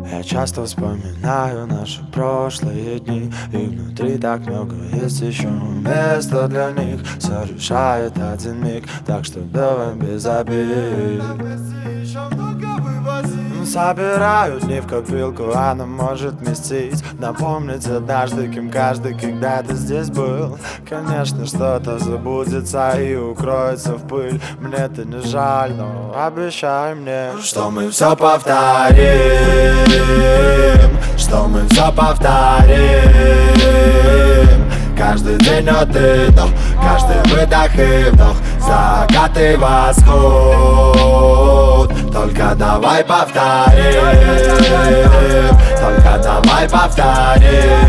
Я часто вспоминаю наши прошлые дни, и внутри так много есть еще места для них. Все решает один миг, так что давай без обид. Собираю дни в копилку, она может вместить. Напомнить однажды, кем каждый когда-то здесь был. Конечно, что-то забудется и укроется в пыль. Мне это не жаль, но обещай мне, что мы все повторим, что мы все повторим. Каждый день от и до, каждый выдох и вдох, закат и восход. Только давай повторим, только давай повторим.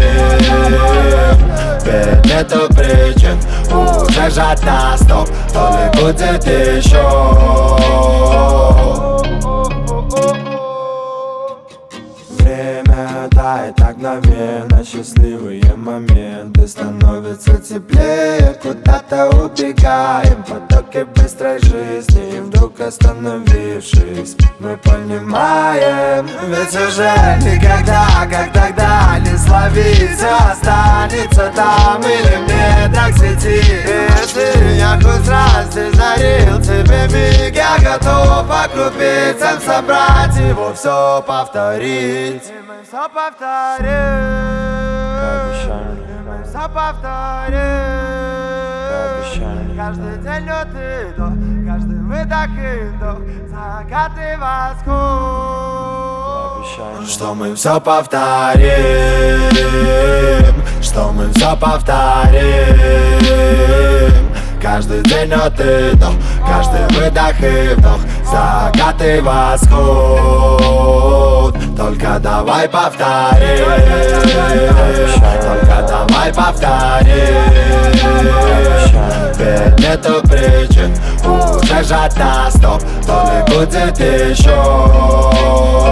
Ведь нету причин удержать нас, стоп, то ли будет еще. Время тает так мгновенно, счастливые моменты становятся теплее, куда-то убегаем, потоки быстрой жизни. И вдруг остановившись, мы понимаем, ведь уже никогда, как тогда, не словить. Все останется там или в недрах сети. Если я хоть раз здесь дарил тебе миг, я готов по крупицам собрать его, все повторить. И мы все повторим, мы все повторим. Каждый день от и до, каждый выдох и вдох, закат и восход. Что мы все повторим, что мы все повторим. Каждый день от и до, каждый выдох и вдох, закат и восход. Только давай повторим, только давай повторим. Ведь нету причин удержать нас, стоп, то ли будет еще.